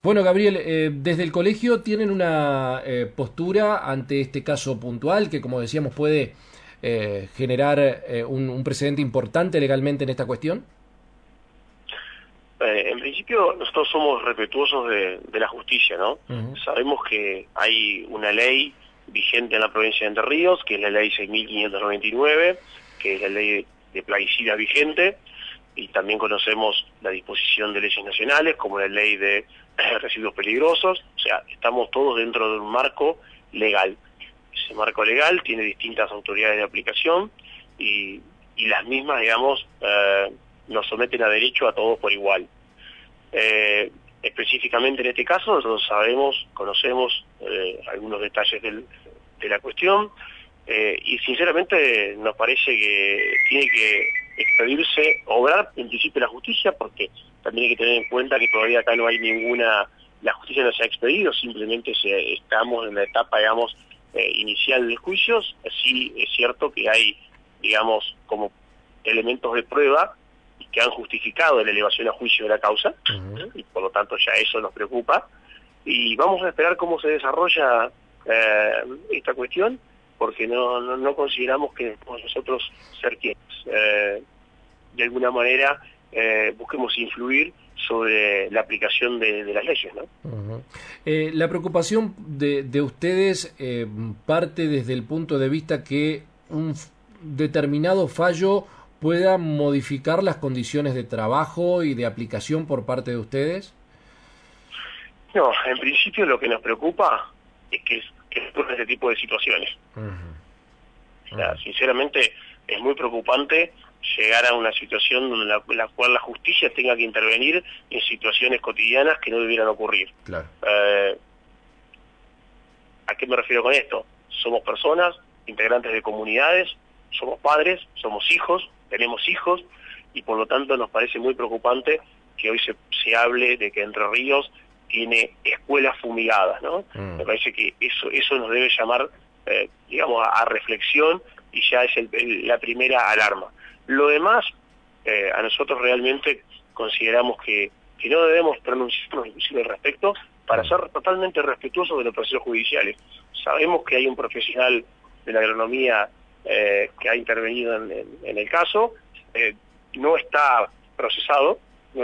Bueno, Gabriel, desde el colegio tienen una postura ante este caso puntual que, como decíamos, puede generar un precedente importante legalmente en esta cuestión. En principio, nosotros somos respetuosos de la justicia, ¿no? Uh-huh. Sabemos que hay una ley vigente en la provincia de Entre Ríos, que es la ley 6.599, que es la ley de plaguicidas vigente, y también conocemos la disposición de leyes nacionales, como la ley de residuos peligrosos. O sea, estamos todos dentro de un marco legal. Ese marco legal tiene distintas autoridades de aplicación y las mismas, digamos, nos someten a derecho a todos por igual. Específicamente en este caso, nosotros conocemos algunos detalles de la cuestión, y sinceramente nos parece que tiene que expedirse, obrar en principio la justicia, porque también hay que tener en cuenta que todavía acá no hay la justicia no se ha expedido, simplemente estamos en la etapa, digamos, inicial del juicio. Sí es cierto que hay, digamos, como elementos de prueba que han justificado la elevación a juicio de la causa, Uh-huh. y por lo tanto ya eso nos preocupa, y vamos a esperar cómo se desarrolla esta cuestión, porque no consideramos que nosotros ser quienes de alguna manera busquemos influir sobre la aplicación de las leyes, ¿no? Uh-huh. La preocupación de ustedes parte desde el punto de vista que un determinado fallo pueda modificar las condiciones de trabajo y de aplicación por parte de ustedes. No, en principio lo que nos preocupa es que ocurran este tipo de situaciones. Uh-huh. O sea, sinceramente es muy preocupante llegar a una situación donde la cual la justicia tenga que intervenir en situaciones cotidianas que no debieran ocurrir. Claro. ¿A qué me refiero con esto? Somos personas, integrantes de comunidades, somos padres, somos hijos, tenemos hijos, y por lo tanto nos parece muy preocupante que hoy se hable de que Entre Ríos tiene escuelas fumigadas, ¿no? Me parece que eso nos debe llamar, digamos, a reflexión, y ya es la primera alarma. Lo demás, a nosotros realmente consideramos que no debemos pronunciarnos inclusive al respecto, para ser totalmente respetuosos de los procesos judiciales. Sabemos que hay un profesional de la agronomía que ha intervenido en el caso, no está procesado, Uh-huh.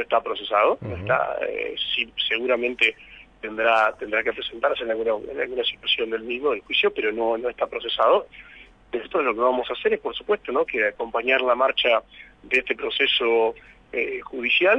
Seguramente tendrá que presentarse en alguna situación del mismo, del juicio, pero no está procesado. Esto es lo que vamos a hacer, es por supuesto, ¿no?, que acompañar la marcha de este proceso judicial,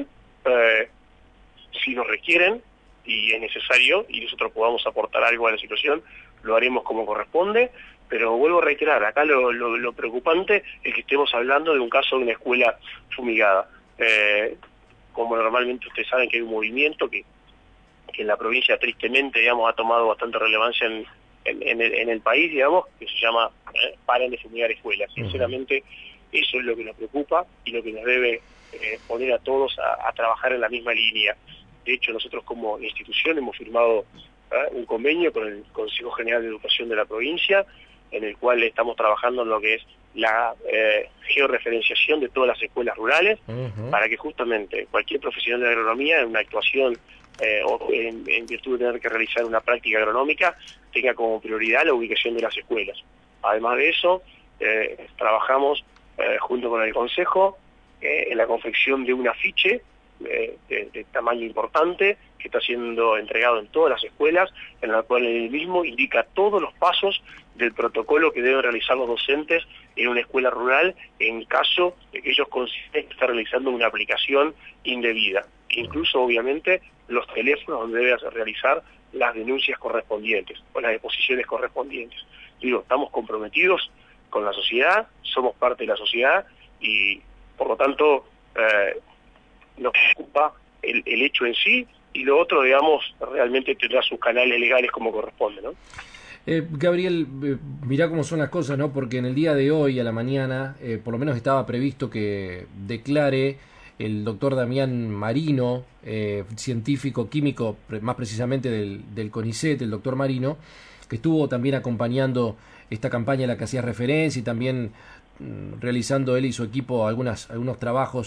si nos requieren y es necesario y nosotros podamos aportar algo a la situación, lo haremos como corresponde. Pero vuelvo a reiterar, acá lo preocupante es que estemos hablando de un caso de una escuela fumigada. Como normalmente ustedes saben que hay un movimiento que en la provincia tristemente, digamos, ha tomado bastante relevancia en el país, digamos, que se llama Paren de fumigar escuelas. Sinceramente, eso es lo que nos preocupa y lo que nos debe poner a todos a trabajar en la misma línea. De hecho, nosotros como institución hemos firmado un convenio con el Consejo General de Educación de la provincia, en el cual estamos trabajando en lo que es la georreferenciación de todas las escuelas rurales, Uh-huh. para que justamente cualquier profesional de agronomía en una actuación o en virtud de tener que realizar una práctica agronómica tenga como prioridad la ubicación de las escuelas. Además de eso, trabajamos junto con el Consejo en la confección de un afiche de tamaño importante que está siendo entregado en todas las escuelas, en la cual el mismo indica todos los pasos del protocolo que deben realizar los docentes en una escuela rural en caso de que ellos consideren que están realizando una aplicación indebida. Incluso, obviamente, los teléfonos donde deben realizar las denuncias correspondientes o las deposiciones correspondientes. Digo, estamos comprometidos con la sociedad, somos parte de la sociedad y, por lo tanto, nos preocupa el hecho en sí, y lo otro, digamos, realmente tendrá sus canales legales como corresponde, ¿no? Gabriel, mirá cómo son las cosas, ¿no? Porque en el día de hoy, a la mañana, por lo menos estaba previsto que declare el doctor Damián Marino, científico químico, más precisamente del CONICET, el doctor Marino, que estuvo también acompañando esta campaña a la que hacías referencia y también realizando él y su equipo algunos trabajos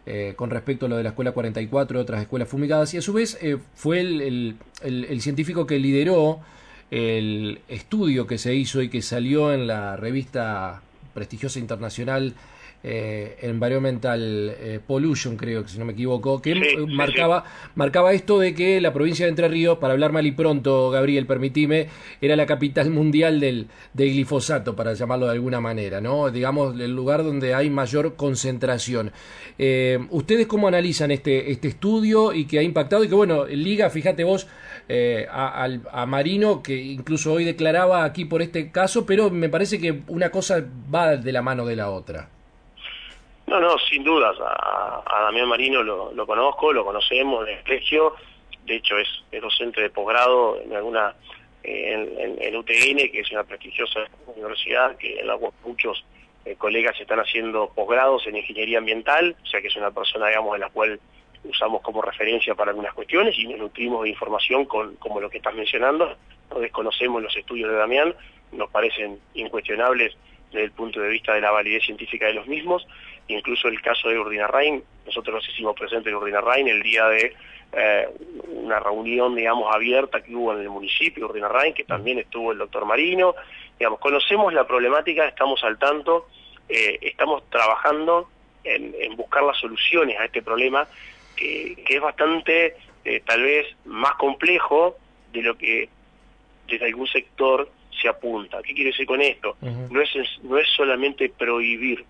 con respecto a lo de la Escuela 44 y otras escuelas fumigadas, y a su vez fue el científico que lideró el estudio que se hizo y que salió en la revista prestigiosa internacional Environmental Pollution, creo que si no me equivoco, que marcaba esto de que la provincia de Entre Ríos, para hablar mal y pronto, Gabriel, permitime, era la capital mundial del glifosato, para llamarlo de alguna manera, ¿no? Digamos, el lugar donde hay mayor concentración. ¿Ustedes cómo analizan este estudio y que ha impactado y que, bueno, liga, fíjate vos, a Marino, que incluso hoy declaraba aquí por este caso, pero me parece que una cosa va de la mano de la otra? No, sin dudas. A Damián Marino lo conozco, lo conocemos de colegio. De hecho, es docente de posgrado en UTN, que es una prestigiosa universidad, que en la cual muchos colegas están haciendo posgrados en ingeniería ambiental, o sea que es una persona, digamos, de la cual usamos como referencia para algunas cuestiones y nos nutrimos de información como lo que estás mencionando. No desconocemos los estudios de Damián, nos parecen incuestionables desde el punto de vista de la validez científica de los mismos. Incluso el caso de Urdinarrain, nosotros nos hicimos presentes en Urdinarrain el día de una reunión, digamos, abierta que hubo en el municipio de Urdinarrain, que también estuvo el doctor Marino. Digamos, conocemos la problemática, estamos al tanto, estamos trabajando en buscar las soluciones a este problema, que es bastante, tal vez, más complejo de lo que desde algún sector se apunta. ¿Qué quiero decir con esto? No es solamente prohibir.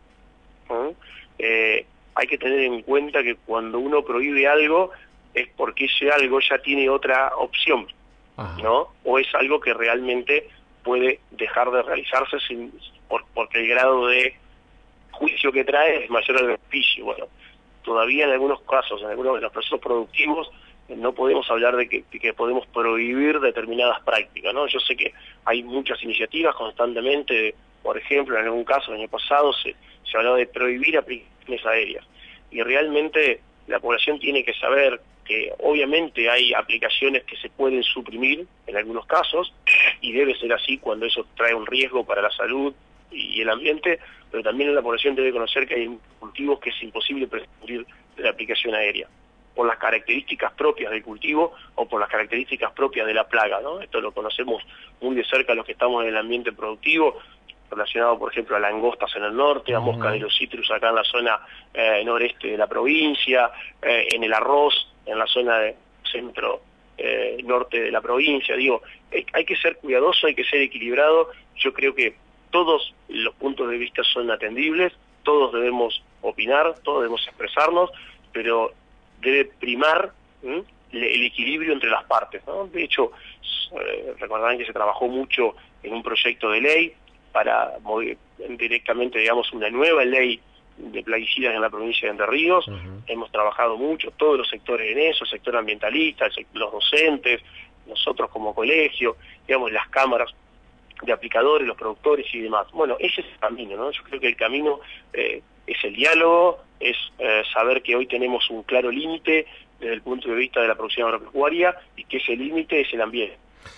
Hay que tener en cuenta que cuando uno prohíbe algo es porque ese algo ya tiene otra opción, ¿no? O es algo que realmente puede dejar de realizarse porque el grado de juicio que trae es mayor al beneficio. Bueno, todavía en algunos casos, en algunos de los procesos productivos, no podemos hablar de que podemos prohibir determinadas prácticas, ¿no? Yo sé que hay muchas iniciativas constantemente, por ejemplo, en algún caso, el año pasado se hablaba de prohibir aplicaciones aéreas, y realmente la población tiene que saber que obviamente hay aplicaciones que se pueden suprimir en algunos casos, y debe ser así cuando eso trae un riesgo para la salud y el ambiente, pero también la población debe conocer que hay cultivos que es imposible prescindir de la aplicación aérea, por las características propias del cultivo o por las características propias de la plaga, ¿no? Esto lo conocemos muy de cerca los que estamos en el ambiente productivo, relacionado, por ejemplo, a langostas en el norte, a mosca de los citrus acá en la zona noreste de la provincia, en el arroz, en la zona de centro norte de la provincia. Digo, hay que ser cuidadoso, hay que ser equilibrado. Yo creo que todos los puntos de vista son atendibles, todos debemos opinar, todos debemos expresarnos, pero debe primar el equilibrio entre las partes, ¿no? De hecho, recordarán que se trabajó mucho en un proyecto de ley para directamente, digamos, una nueva ley de plaguicidas en la provincia de Entre Ríos. Hemos trabajado mucho, todos los sectores en eso, el sector ambientalista, los docentes, nosotros como colegio, digamos, las cámaras de aplicadores, los productores y demás. Bueno, ese es el camino, ¿no? Yo creo que el camino es el diálogo, es saber que hoy tenemos un claro límite desde el punto de vista de la producción agropecuaria y que ese límite es el ambiente.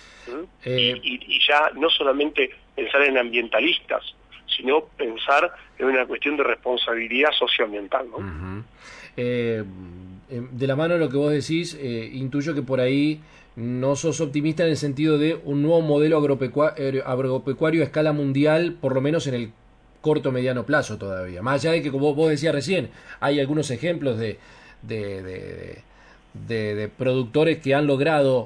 Y ya no solamente pensar en ambientalistas, sino pensar en una cuestión de responsabilidad socioambiental, ¿no? De la mano de lo que vos decís, intuyo que por ahí no sos optimista en el sentido de un nuevo modelo agropecuario a escala mundial, por lo menos en el corto o mediano plazo todavía. Más allá de que, como vos decías recién, hay algunos ejemplos de productores que han logrado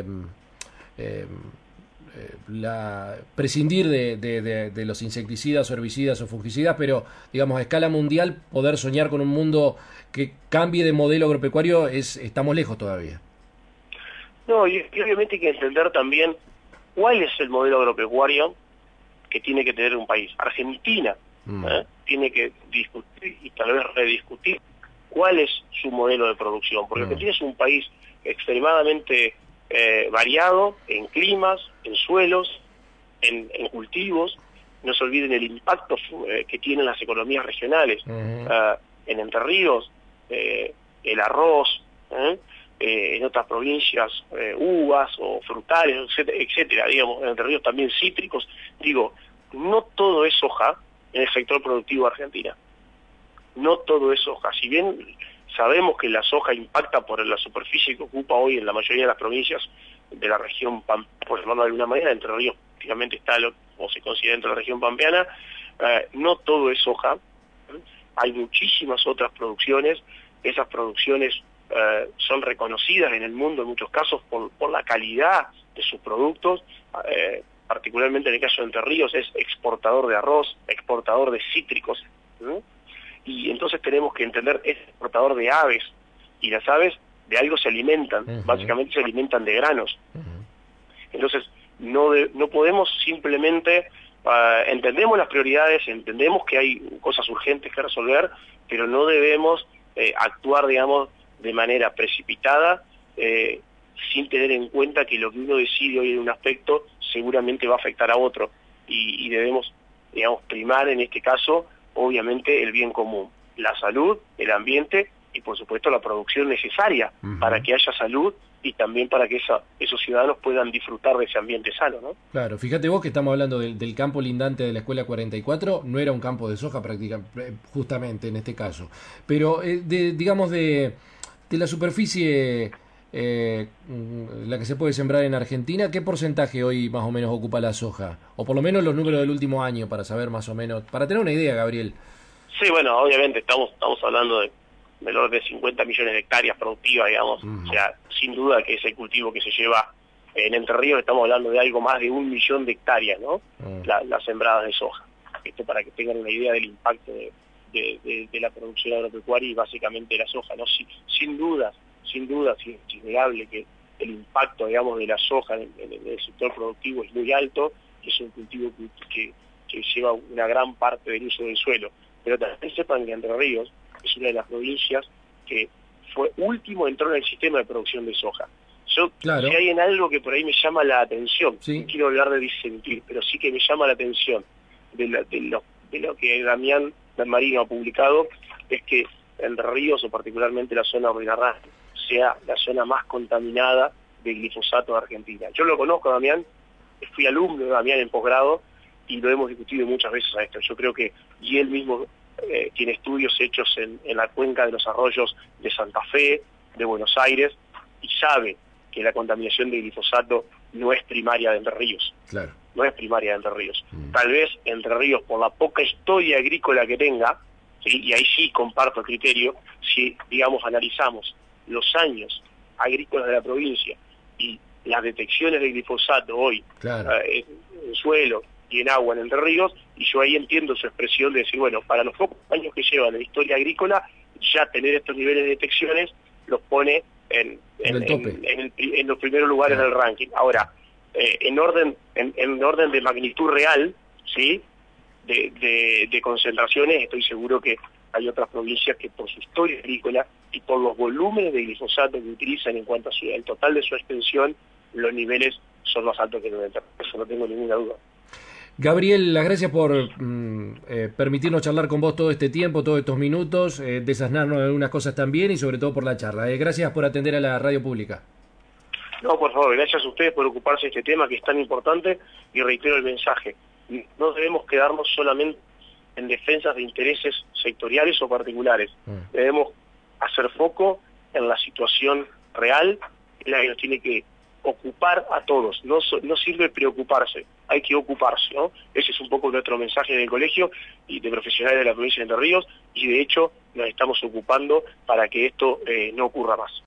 prescindir de los insecticidas, herbicidas o fungicidas, pero digamos a escala mundial poder soñar con un mundo que cambie de modelo agropecuario estamos lejos todavía. No, y obviamente hay que entender también cuál es el modelo agropecuario que tiene que tener un país. Argentina tiene que discutir y tal vez rediscutir cuál es su modelo de producción, porque Argentina es un país extremadamente variado en climas, en suelos, en cultivos. No se olviden el impacto que tienen las economías regionales. En Entre Ríos, el arroz, en otras provincias uvas o frutales, etcétera, digamos, en Entre Ríos también cítricos. Digo, no todo es soja en el sector productivo de Argentina. no todo es soja. Si bien sabemos que la soja impacta por la superficie que ocupa hoy en la mayoría de las provincias de la región, por llamarlo de alguna manera, Entre Ríos prácticamente está o se considera dentro de la región pampeana, no todo es soja. Hay muchísimas otras producciones. Esas producciones son reconocidas en el mundo en muchos casos por la calidad de sus productos. Particularmente en el caso de Entre Ríos es exportador de arroz, exportador de cítricos, ¿no? Y entonces tenemos que entender, es exportador de aves, y las aves de algo se alimentan, básicamente se alimentan de granos. Entonces no podemos simplemente, entendemos las prioridades, entendemos que hay cosas urgentes que resolver, pero no debemos actuar, digamos, de manera precipitada, sin tener en cuenta que lo que uno decide hoy en un aspecto seguramente va a afectar a otro, y debemos, digamos, primar en este caso, obviamente, el bien común, la salud, el ambiente y, por supuesto, la producción necesaria para que haya salud y también para que esos ciudadanos puedan disfrutar de ese ambiente sano, ¿no? Claro, fíjate vos que estamos hablando del campo lindante de la Escuela 44, no era un campo de soja prácticamente, justamente en este caso, pero digamos de la superficie la que se puede sembrar en Argentina, ¿qué porcentaje hoy más o menos ocupa la soja? O por lo menos los números del último año, para saber más o menos, para tener una idea, Gabriel. Sí, bueno, obviamente estamos hablando del orden de 50 millones de hectáreas productivas, digamos. O sea, sin duda que ese cultivo que se lleva en Entre Ríos, estamos hablando de algo más de 1 millón de hectáreas, ¿no? Las sembradas de soja. Esto para que tengan una idea del impacto de la producción agropecuaria y básicamente de la soja, ¿no? Sin duda, es innegable que el impacto, digamos, de la soja en el sector productivo es muy alto, que es un cultivo que lleva una gran parte del uso del suelo. Pero también sepan que Entre Ríos es una de las provincias que fue entró en el sistema de producción de soja. Claro. Si hay en algo que por ahí me llama la atención, no quiero hablar de disentir, pero sí que me llama la atención de lo que Damián Marino ha publicado, es que Entre Ríos, o particularmente la zona Ordinarrastre, sea la zona más contaminada de glifosato de Argentina. Yo lo conozco a Damián, fui alumno de Damián en posgrado, y lo hemos discutido muchas veces a esto. Yo creo que, y él mismo tiene estudios hechos en la cuenca de los arroyos de Santa Fe, de Buenos Aires, y sabe que la contaminación de glifosato no es primaria de Entre Ríos. Claro. No es primaria de Entre Ríos. Tal vez Entre Ríos, por la poca historia agrícola que tenga, ¿sí? Y ahí sí comparto el criterio, si, digamos, analizamos los años agrícolas de la provincia y las detecciones de glifosato hoy, claro, en suelo y en agua en Entre Ríos, y yo ahí entiendo su expresión de decir, bueno, para los pocos años que llevan en la historia agrícola, ya tener estos niveles de detecciones los pone en los primeros lugares del ranking. Ahora, en orden de magnitud real, ¿sí?, de concentraciones, estoy seguro que hay otras provincias que por su historia agrícola y por los volúmenes de glifosato que utilizan en cuanto al total de su extensión, los niveles son más altos que en el terreno. Eso no tengo ninguna duda. Gabriel, las gracias por permitirnos charlar con vos todo este tiempo, todos estos minutos, desasnarnos de algunas cosas también y sobre todo por la charla. Gracias por atender a la radio pública. No, por favor, gracias a ustedes por ocuparse de este tema que es tan importante, y reitero el mensaje. No debemos quedarnos solamente en defensas de intereses sectoriales o particulares. Debemos hacer foco en la situación real, en la que nos tiene que ocupar a todos. No sirve preocuparse, hay que ocuparse, ¿no? Ese es un poco nuestro mensaje del colegio y de profesionales de la provincia de Entre Ríos, y de hecho nos estamos ocupando para que esto no ocurra más.